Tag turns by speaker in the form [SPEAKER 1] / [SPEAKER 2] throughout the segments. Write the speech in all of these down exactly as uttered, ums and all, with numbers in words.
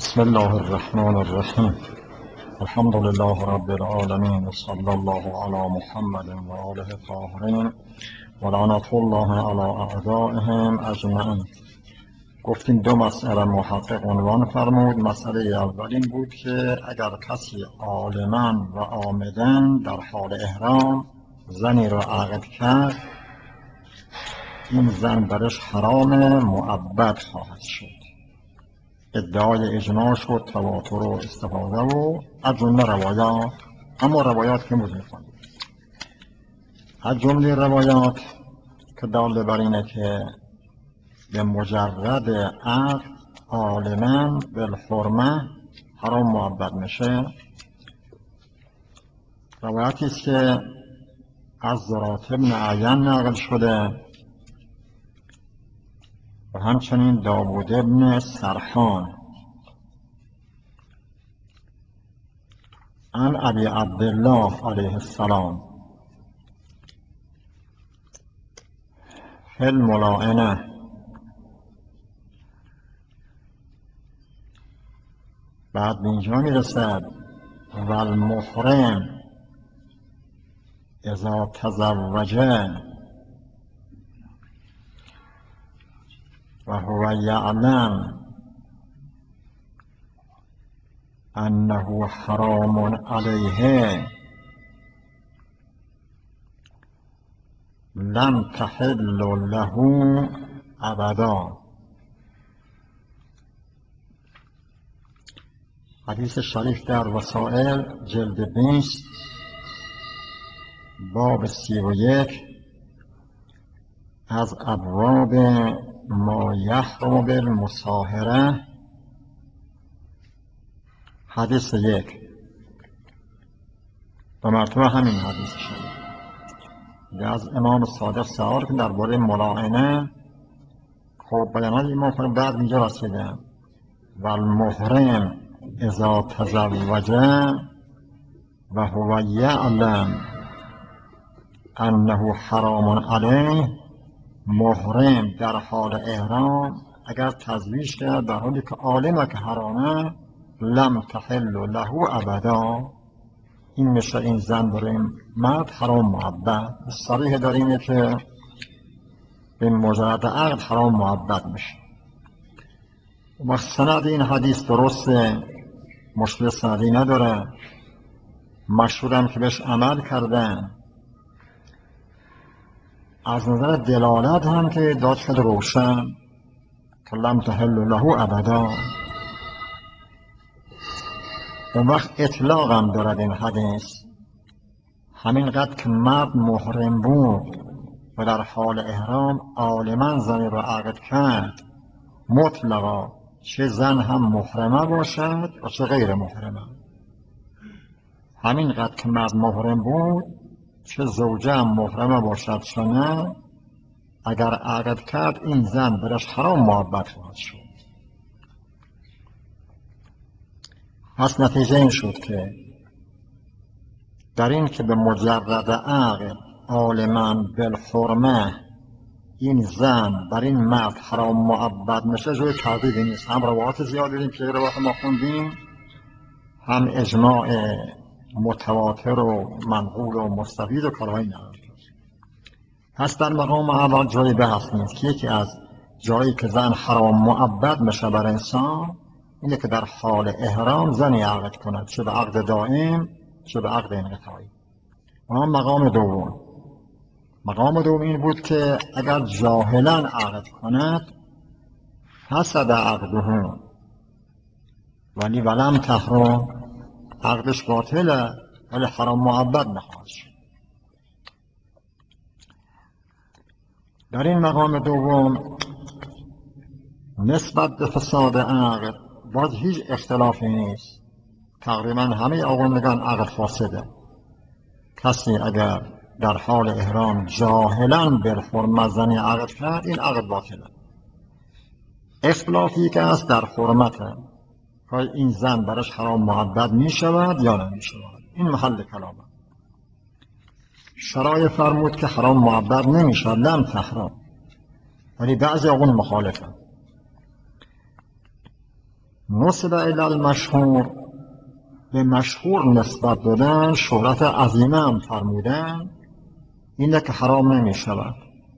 [SPEAKER 1] بسم الله الرحمن الرحیم. الحمد لله رب العالمین و صلی الله علی محمد و آله الطاهرین و لعنة الله علی اعدائهم اجمعین. گفتیم دو مسئله محقق عنوان فرمود. مسئله اول این بود که اگر کسی عالما و عامدا در حال احرام زنی را عقد کرد، این زن برش حرام مؤبد خواهد شد. ادعای اجماع شد، تواتر و استفاده و از جمله روایات، اما روایات که موز میکنیم از جمله روایات که داله بر اینه که به مجرد عقد عالما بالحرمه حرام مؤبد میشه. روایتی است که از زرات بن عین نقل شده و همچنین داوود بن سرحان عن ابی عبدالله علیه السلام فی الملاعنه. بعد به اینجا میرسد و المحرم اذا تزوجه و هو یعلم انه حرام علیه لم تحل له ابدا. حدیث شریف در وسائل جلد بیست باب سی و یک از ابواب ما یحرم بالمصاهره، حدیث یک و مرتبه همین حدیث شریف از امام صادق سوال که درباره ملاعنه خب بیانات ایمان کنیم. بعد اینجا رسیدم و المحرم اذا تزوجه و هو یعلم انه حرام علیه. محرم در حال احرام اگر تزویج کرد در حالی که عالمه که حرامه، لم تحل له ابدا، این میشه این زن برای مرد حرام مؤبد. صریح در اینه که به مجرد عقد حرام مؤبد میشه. و سند این حدیث درسته، مشکل سندی نداره، مشهورم که بهش عمل کردن. از نظر دلالت هم که داد شد روشن که لم تحل له ابدا. اون وقت اطلاق هم دارد این حدیث، همینقدر که مرد محرم بود و در حال احرام عالما زنی را عقد کرد، مطلقا چه زن هم محرمه باشد و چه غیر محرمه. همینقدر که مرد محرم بود، چه زوجه هم محرمه باشد چه نه، اگر عقد کرد این زن برش حرام مؤبد خواهد شد. پس نتیجه این شد که در این که به مجرد عقد عالما بالحرمه این زن بر این مرد حرام مؤبد میشه جای تردیدی نیست. هم روایات زیاد دیدیم که روایات ما خوندیم، هم اجماع متواتر و منقول و مستفید و کارهایی نداره. پس در مقام اول جای بحث نیست که یکی از جایی که زن حرام مؤبد میشه بر انسان اینه که در حال احرام زنی عقد کند، چه به عقد دائم چه به عقد انقطاعی. اما مقام دوم مقام دوم این بود که اگر جاهلا عقد کند فسد عقده، ولی ولم تحرم، عقدش باطله ولی حرام مؤبد نخواهد شد. در این مقام دوم نسبت به فساد عقد باز هیچ اختلافی نیست، تقریبا همه آقایان عقد فاسده. کسی اگر در حال احرام جاهلا بالحرمه زنی عقد کرد این عقد باطله. اختلافی که است در حرمته، که این زن برش حرام مؤبد می شود یا نمی شود، این محل کلامه. شرایع فرمود که حرام مؤبد نمی شود، لم تحرم، ولی بعضی آقایان مخالفه. نسب الی المشهور، به مشهور نسبت دادن، شهرت عظیمه هم فرمودن، اینه که حرام نمی شود.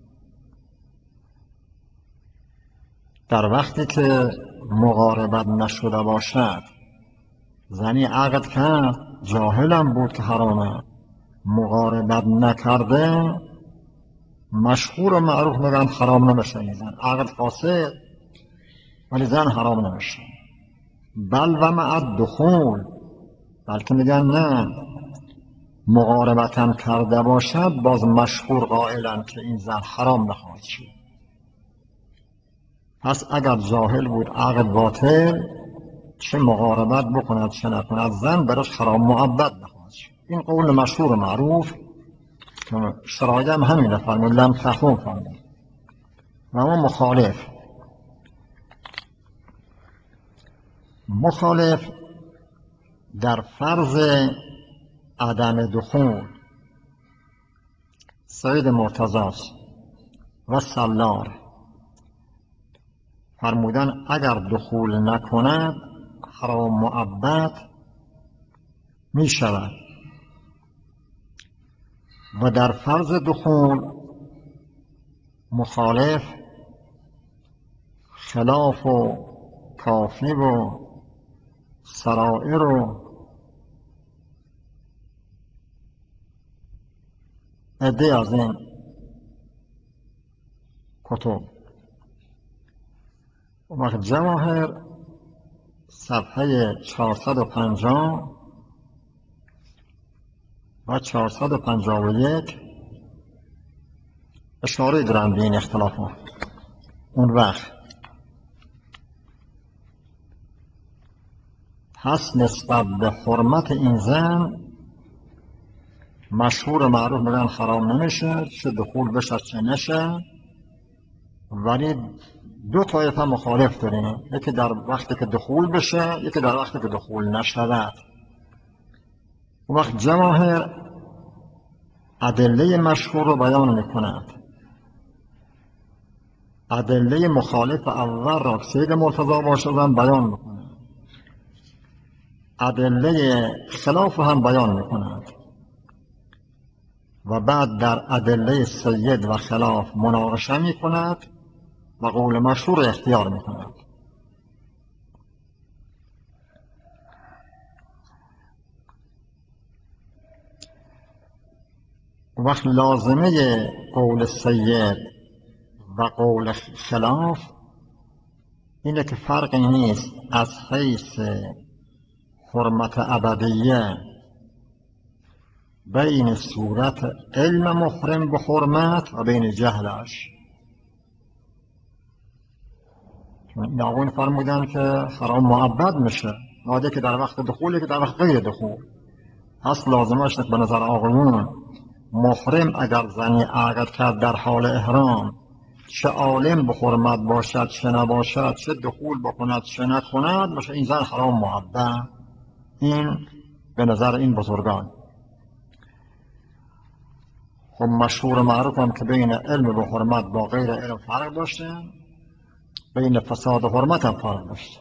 [SPEAKER 1] در وقتی که مقاربت نشده باشد، زنی عقد کرد جاهلم بود که حرامه، مقاربت نکرده، مشهور و معروف میگن حرام نمیشه. این زن عقد فاسد، ولی زن حرام نمیشه. بل و مع الدخول، بلکه میگن نه، مقاربتم کرده باشد باز مشهور قائلن که این زن حرام نخواهد شد. پس اگر جاهل بود عقد باطل، چه مقاربت بکند چه نکند، زن براش حرام مؤبد نخواهد شد. این قول مشهور معروف که شرایع هم همینه فرمود، لم تحرم فرمود. و ما مخالف مخالف در فرض عدم دخول سید مرتضی و سالار فرمودن اگر دخول نکند حرام مؤبد می شود. و در فرض دخول مخالف خلاف و کافی و سرائر و عده از این کتب. وقت جواهر صفحه چهارصد و پنجاه و چهارصد و پنجاه و یک اشاره دارند به این اختلافات. اون وقت پس نسبت به حرمت این زن مشهور معروف میگن حرام نمیشه، چه دخول بشه چه نشه. ولی دو طایفه مخالف داریم، یکی در وقتی که دخول بشه، یکی در وقتی که دخول نشود. وقت جواهر ادله مشهور رو بیان میکند، ادله مخالف اول را که سید مرتضی باشدن بیان میکند، ادله خلاف هم بیان میکند و بعد در ادله سید و خلاف مناقشه میکند و قول مشهور اختیار میکند. وقت لازمه قول سید و قول خلاف اینه که فرقی نیست از حیث حرمت ابدیه بین صورت علم محرم به حرمت و بین جهلش. ناقون فرمودن که حرام مؤبد میشه، ناده که در وقت دخولی که در وقت غیر دخول. پس لازمش به نظر آقایون محرم اگر زنی عقد کرد در حال احرام، چه عالم به حرمت باشد چه نباشد، چه دخول بکند چه نکند، میشه این زن حرام مؤبد. این به نظر این بزرگان. خب مشهور معروف هم که بین علم به حرمت با غیر علم فرق داشته، بین فساد و حرمت هم فرق داشته.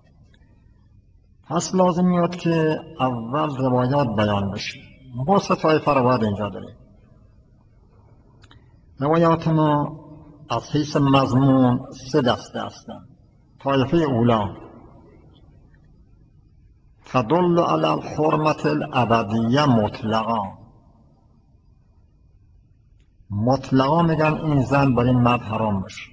[SPEAKER 1] پس لازم میاد که اول روایات بیان بشه. ما سه طایفه روایت اینجا داریم. روایات ما از حیث مضمون سه دسته هستند. طایفه اولا تدل علی الحرمت الابدیه مطلقا، مطلقا میگن این زن بر این مرد حرام بشه.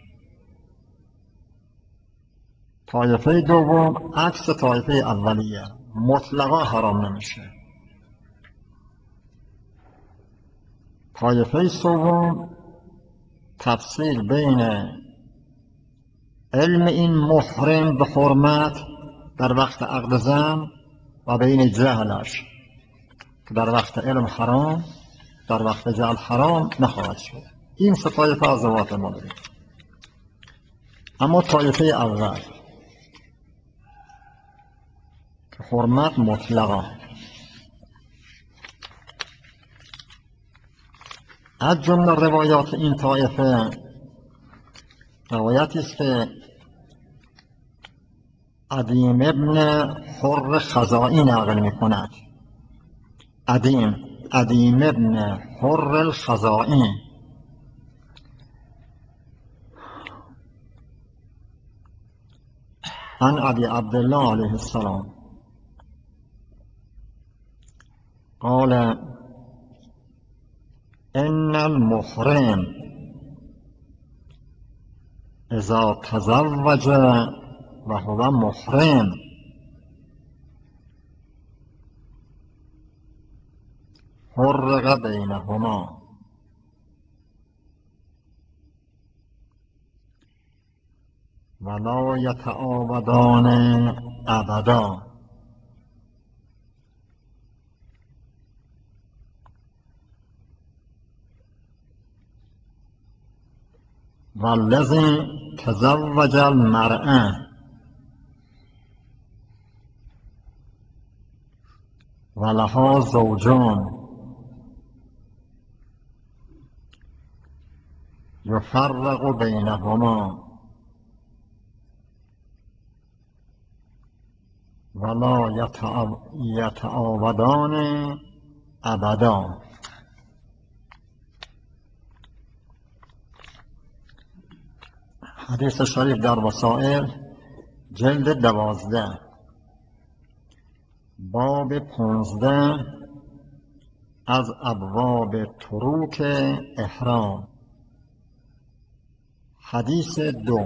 [SPEAKER 1] طایفه دوم عکس طایفه اولیه، مطلقا حرام نمیشه. طایفه سوم تفصیل بین علم این محرم به حرمت در وقت عقد زن و بین جهلش که در وقت علم حرام، در وقت جهل حرام نخواهد شد. این سه طایفه از روایات ما داریم. اما طایفه اول که حرمت مطلقا، از جمله روایات این طایفه روایتی است که عدیم ابن حر خزائی نقل می کند. عدیم عدیم ابن حر الخزائی عن ابی عبدالله علیه السلام قال ان المحرم اذا تزوج و هو محرم فرق بینهما ولا یتعاودان ابدا والذی تزوج المرأة ولها زوجان یفرق بینهما ولا یتعاودان ابدا. حدیث شریف در وسائل جلد دوازده باب پونزده از ابواب تروک احرام. حدیث دو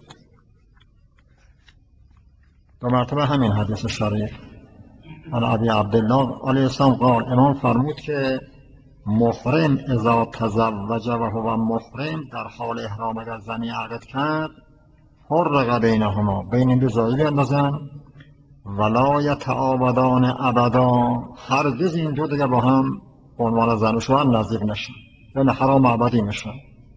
[SPEAKER 1] دو مرتبه همین حدیث شریف عن ابی عبدالله علیه السلام قال امام فرمود که محرم اذا تزوج و هو محرم در حال احرام اگر زنی عقد کرد فرق بینهما بین این دو زایی بیندازن ولا یتعاودان ابدا هرگز این دو دیگه با هم عنوان زن و شوهر نزدیک نشن یعنی حرام ابدی میشن.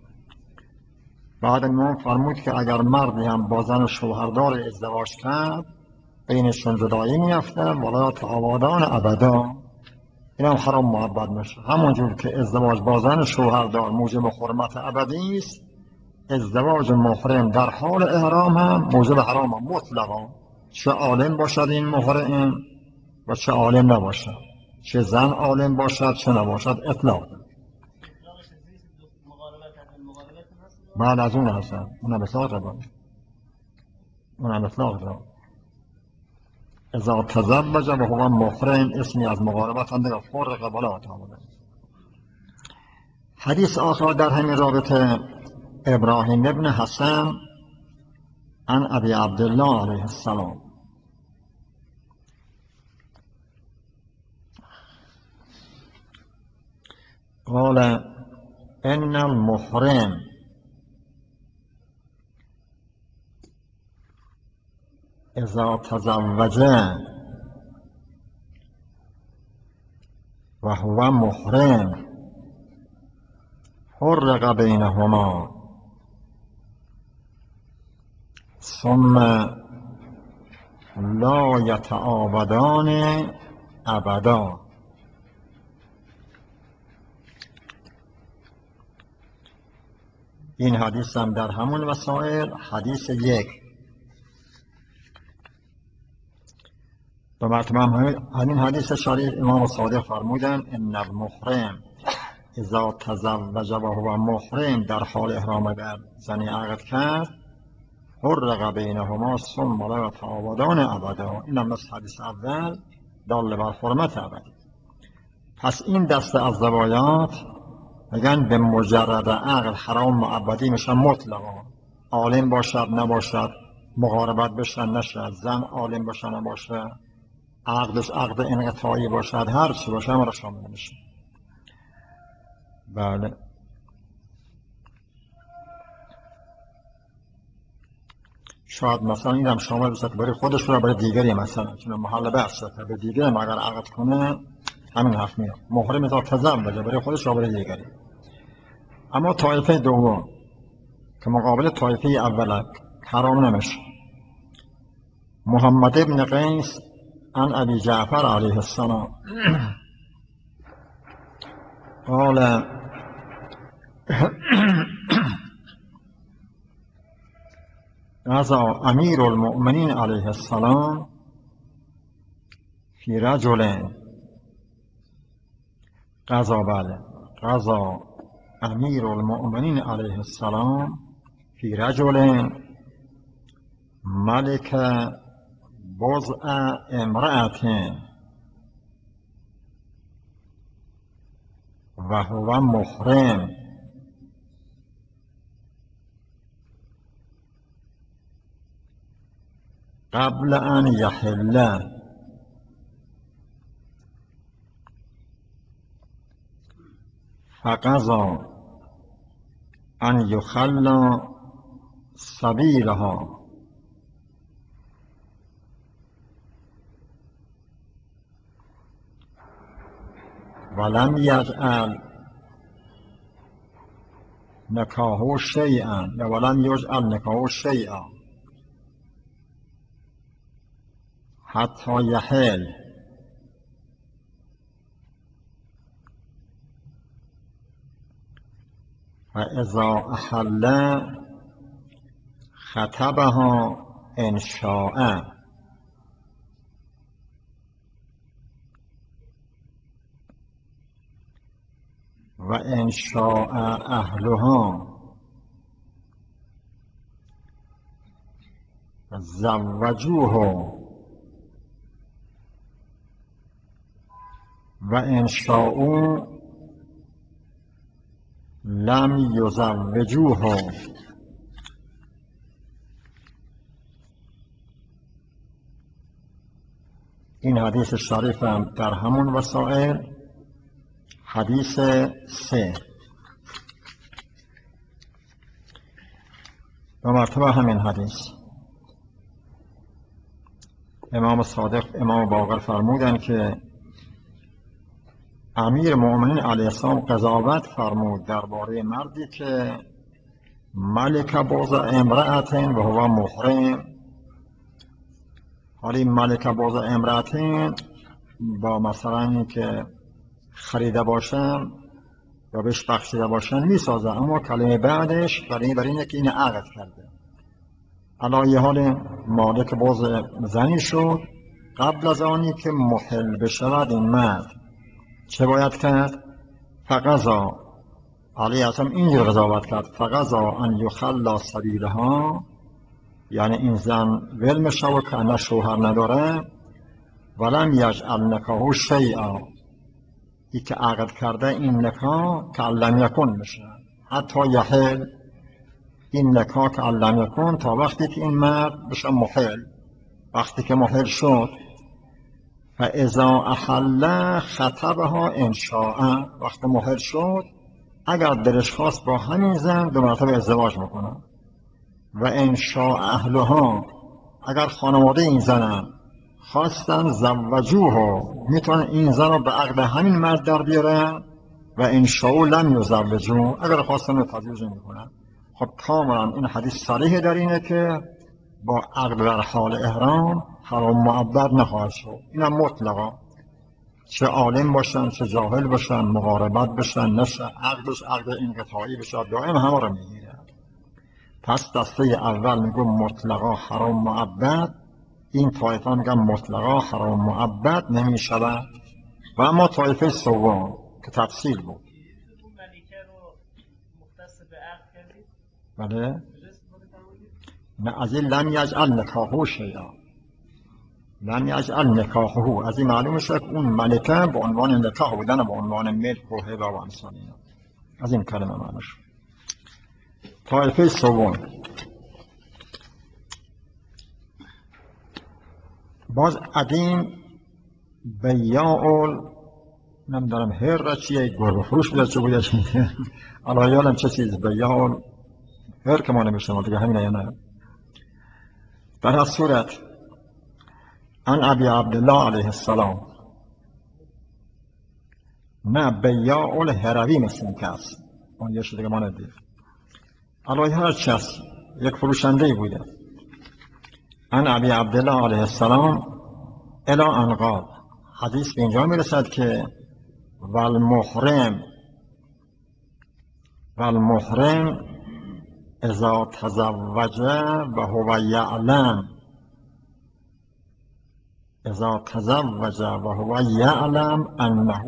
[SPEAKER 1] بعد امام فرمود که اگر مردی هم با زن و شوهردار ازدواج کرد بینشون جدایی میفته ولا یتعاودان ابدا این هم حرام مؤبد میشه. همونجور که ازدواج با زن و شوهردار موجب حرمت ابدی است ازدواج محرم در حال احرام هم موجب حرام مطلقا چه عالم باشد این محرم و چه عالم نباشد چه زن عالم باشد چه نباشد اطلاق. بعد از اون هستن اونم اطلاق دارد اونم اطلاق دارد اذا تزوج و هو محرم اسمی از مقاربت هم دیگر فرق ولا تعالی. حدیث آخر در همین رابطه ابراهیم ابن حسن عن ابی عبدالله علیه السلام قال ان المحرم اذا تزوج و هو محرم فرق بینهما ثم لا یتعاودان ابدا. این حدیث هم در همون وسائل حدیث یک به مرتبه همین حدیث شریف امام صادق فرمودن ان المحرم اذا تزوج و هو محرم در حال احرام اگر زنی عقد کرد فرق بینهما ثم لا یتعاودان ابدا. این هم مثل حدیث اول دال بر حرمت ابدی. پس این دسته از روایات میگن به مجرد عقد حرام ابدی میشن مطلقا عالم باشد نباشد مقاربت بشن نشد زن عالم باشه نباشه عقدش عقد انقطاعی باشد هر چی باشه همه را شامل میشه. بله شاید مثلا این هم شامل بشه که برای خودش رو برای دیگری مثلا چون محل بحث شده برای دیگری اگر عقد کنه همین حرف میاد محرم اذا تزوج برای خودش رو برای دیگری. اما طایفه دوم که مقابل طایفه اول حرام نمیشه محمد ابن قیس عن ابی جعفر علیه السلام قال قضا امیر المؤمنین علیه السلام فی رجل قضا بله قضا امیر المؤمنین علیه السلام فی رجل ملک بضع امرأة و هو محرم قبل ان یحل فقضى ان یخلی سبیلها ولم یجعل نکاحه شیئا یا ولم یجعل نکاحه شیئا حتی یحل فاذا احل خطبها ان شاء و ان شاء اهلها زوجوه و ان شاءوا لم یزوجوه. این حدیث شریف هم در همون وسائل حدیث سه دو مرتبه همین حدیث امام صادق امام باقر فرمودن که امیر مؤمنین علیه السلام قضاوت فرمود درباره مردی که ملک بضع امرأة و هو محرم. حالی ملک بضع امرأة با مثلا این که خریده باشن یا بهش بخشیده باشن میسازه، اما کلمه بعدش برای برای اینه که این عقد کرده. علایه حال مالک بضع زنی شد. قبل از آنی که محل بشود این مرد چه باید کرد؟ فقضا علیه السلام اینجور قضاوت کرد فقضا ان یخلی سبیلها، یعنی این زن ول شود که نه شوهر نداره. ولم یجعل نکاحه شیئا، ای که عقد کرده این نکاح که لم یکن میشه حتی یحل، این نکاح که لم یکن تا وقتی که این مرد بشه محل. وقتی که محل شد فاذا احل خطبها ان شاء، وقتی محل شد اگر دلش خواست با همین زن دو مرتبه ازدواج میکنه. و ان شاء اهلها، اگر خانواده این زن خواستن زوجوه میتونن این زن رو به عقد همین مرد در بیارن. و ان شاء لم یزوجوه، اگر خواستن رو تزویج نمیکنن. خب کاملا این حدیث صریح در اینه که با عقد در حال احرام حرام مؤبد نخواهد شد. اینم مطلقا، چه عالم باشن چه جاهل باشن، مقاربت بشن نشه، عقدش عقد انقطاعی بشه، دائم همه رو میگیره. پس دسته اول میگه مطلقا حرام مؤبد، این طایفه میگن مطلقا حرام مؤبد نمیشود. و اما طایفه سوم که تفصیل بود. بله نه، از این لم یجعل نکاحه شیئا، لم یجعل نکاحه، از این معلوم شد اون ملکه به عنوان نکاح بودن، به عنوان ملک و هبه و امثال اینا، از این کلمه معلوم شد. طایفه سوم باز قدیم بیاعل نمیدارم هر را چیه گربه فروش بوده چه بوده چیه علایالم چه چیز بیاعل هر که ما نمیشتم دیگه همینه یا نه. در هر صورت ان ابی عبدالله علیه السلام، نه بیاعل هروی مثل این کس اون یه شده که ما ندید علایه هر چیز یک فروشنده بوده. ان ابی عبدالله علیه السلام الا ان قال، حدیث به اینجا میرسد که والمحرم والمحرم اذا تزوج و هو یعلم اذا تزوج و هو یعلم انه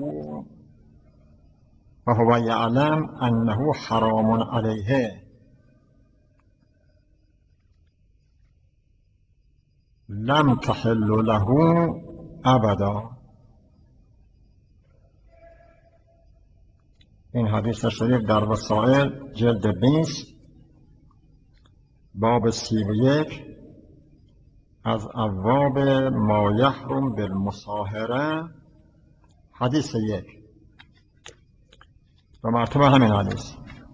[SPEAKER 1] و هو یعلم انه حرام علیه لم تحل له ابدا. این حدیث شریف در وسائل جلد بیست باب سی و یک از ابواب ما یحرم بالمصاهره حدیث یک و مرتبه همین حدیث.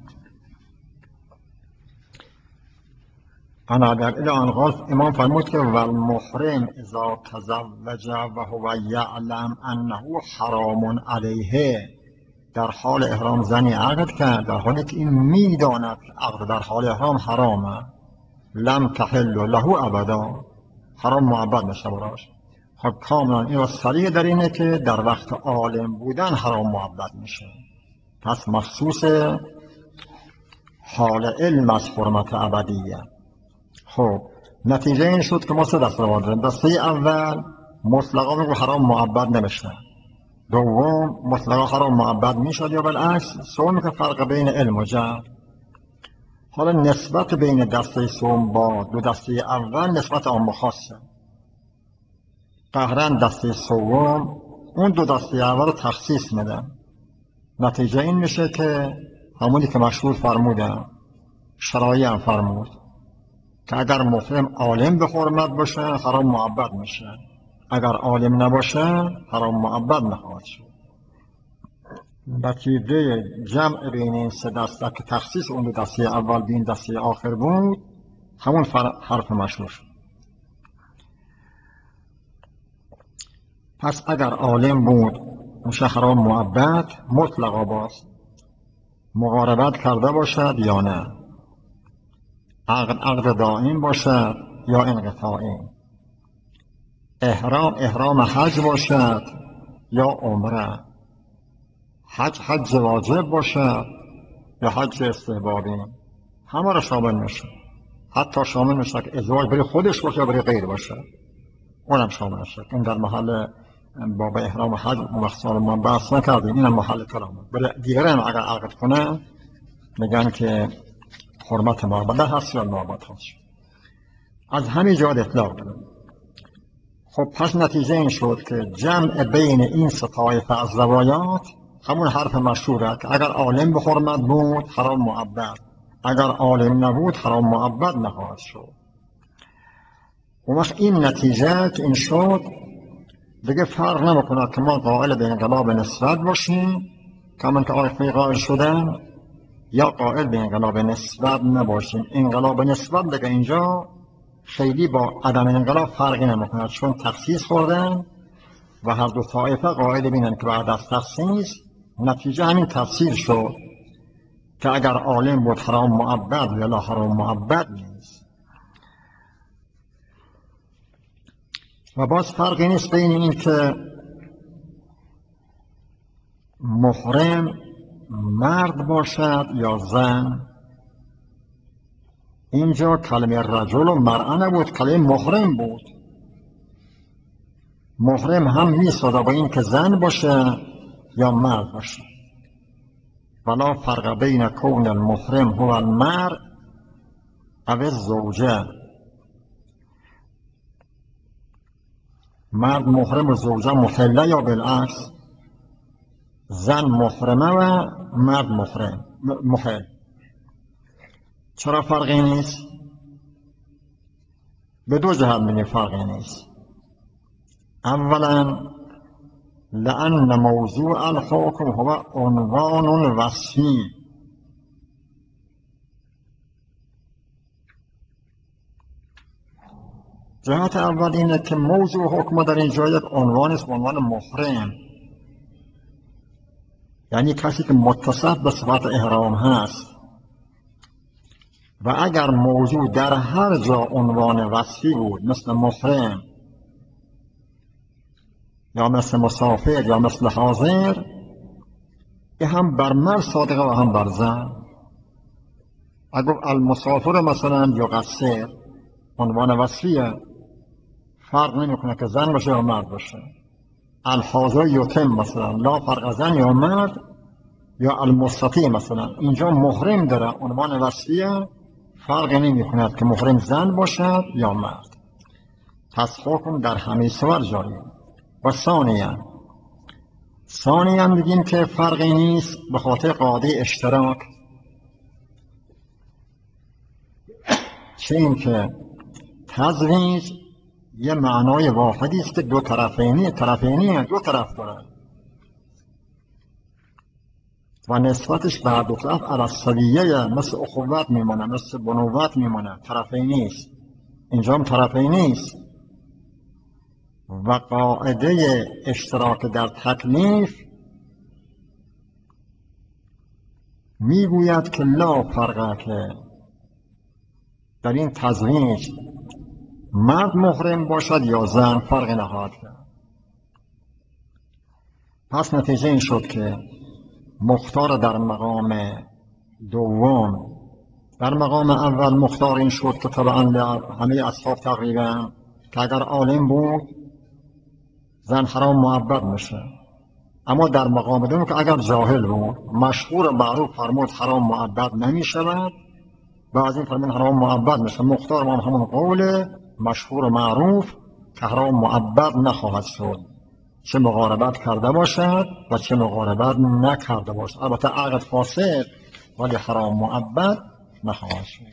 [SPEAKER 1] انا در عن قال امام فرمود که والمحرم اذا تزوج و هو یعلم انه حرام علیه، در حال احرام زنی عقد کرد در حالی که این میداند عقد در حال احرام حرامه، لم تحل له ابدا، حرام معبد نشه براش. خب کاملا این را صریح در اینه که در وقت عالم بودن حرام معبد میشه، پس مخصوص حال علم از حرمت ابدیه. خب نتیجه این شد که ما سه دسته رو داریم. دسته اول مطلقا میگو حرام معبد نمیشه، دوم مطلقا حرام معبد میشد یا بالعکس، سوم که فرق بین علم و جهل. حالا نسبت بین دسته سوم با دو دسته اول نسبت عام و خاصه. قهرن دسته سوم اون دو دسته اول رو تخصیص میده. نتیجه این میشه که همونی که مشهور فرمودن شرایع هم فرمود که اگر محرم عالم به حرمت باشه حرام معبد میشه، اگر عالم نباشه حرام معبد نخواهد شد. نتیجه جمع بین این سه دسته که تخصیص اون دو دسته اول به این دسته آخر بود همون حرف مشهور شد. پس اگر عالم بود میشه حرام معبد مطلقا، باز مقاربت کرده باشد یا نه، عقد عقد دائم باشد یا انقطاعی، احرام احرام حج باشد یا عمره، حج حج واجب باشد یا حج استحبابی، همه را شامل میشه. حتی شامل میشه که ازدواج برای خودش باشه یا برای غیر باشه، اونم شامل میشه. این در محل باب احرام و حج مخصوصا ما بحث نکردیم، اینم محل کلامه. برای دیگران اگر عقد کنه میگن که حرمت معبد هست یا معبد هست. از همین جهت اطلاق داریم. خب پس نتیجه این شد که جمع بین این سه طایفه از روایات همون حرف مشهوره که اگر عالم به حرمت بود حرام معبد، اگر عالم نبود حرام معبد نخواهد شد. و وقت این نتیجه که این شد دیگه فرق نمیکنه که ما قائل به انقلاب نسبت باشیم کمان که آیفه قائل شدن یا قائل به انقلاب نسبت نباشیم. انقلاب نسبت دیگه اینجا خیلی با عدم انقلاب فرقی نمیکنه، چون تخصیص خوردن و هر دو طایفه قائل بینن که بعد از تخصیص نتیجه همین تفسیر شد که اگر عالم بود حرام معبد یا لا حرام معبد نیست. و باز فرقی نیست بین این که محرم مرد باشد یا زن. اینجا کلمه رجل و مرأه نبود، کلمه محرم بود. محرم هم میسازه با این که زن باشه یا مرد باشه. ولا فرق بین کون المحرم هو المرء او الزوجه. مرد محرم و زوجه محله یا بالعکس، زن محرمه و مرد محرم محل. چرا فرقی نیست؟ به دو جهت میگه فرقی نیست. اولا لأن موضوع الحکم هو عنوان وصفی. جهت اول اینه که موضوع حکم در اینجا یک عنوان است، عنوان محرم، یعنی کسی که متصف به صفت احرام هست. و اگر موضوع در هر جا عنوان وصفی بود مثل محرم یا مثل مسافر یا مثل حاضر، این هم بر مرد صادقه و هم بر زن. اگر المسافر مثلا یقصر عنوان وصفیه، فرق نمیکنه که زن باشه یا مرد باشه. الحاضر یتم مثلا لا فرق زن یا مرد، یا المستطیع مثلا اینجا محرم داره عنوان وصفیه، فرق نمیکند که محرم زن باشد یا مرد. پس حکم در همه صور جاریه. و ثانیاً ثانیاً بگیم که فرقی نیست به خاطر قاعده اشتراک، چه این که تزویج یه معنای واحدی است که دو طرفینی طرفینی دو طرف داره و نسبتش به دو طرف علی مثل اخوت میمونه، مثل بنوت میمونه، طرفینی است. اینجا هم طرفینی است. و قاعده اشتراک در تکلیف میگوید که لا فرقه، که در این تزویج مرد محرم باشد یا زن فرق نخواهد کرد. پس نتیجه این شد که مختار در مقام دوم، در مقام اول مختار این شد که طبعا همه اصحاب تقریبا که اگر عالم بود زن حرام معبد میشه، اما در مقام دوم که اگر جاهل بود مشهور معروف فرمود حرام معبد نمیشود، بعضی فرمود حرام معبد میشه. مختار ما همون قول مشهور معروف که حرام معبد نخواهد شد، چه مقاربت کرده باشد و چه مقاربت نکرده باشد. البته عقد فاسد ولی حرام معبد نخواهد شد.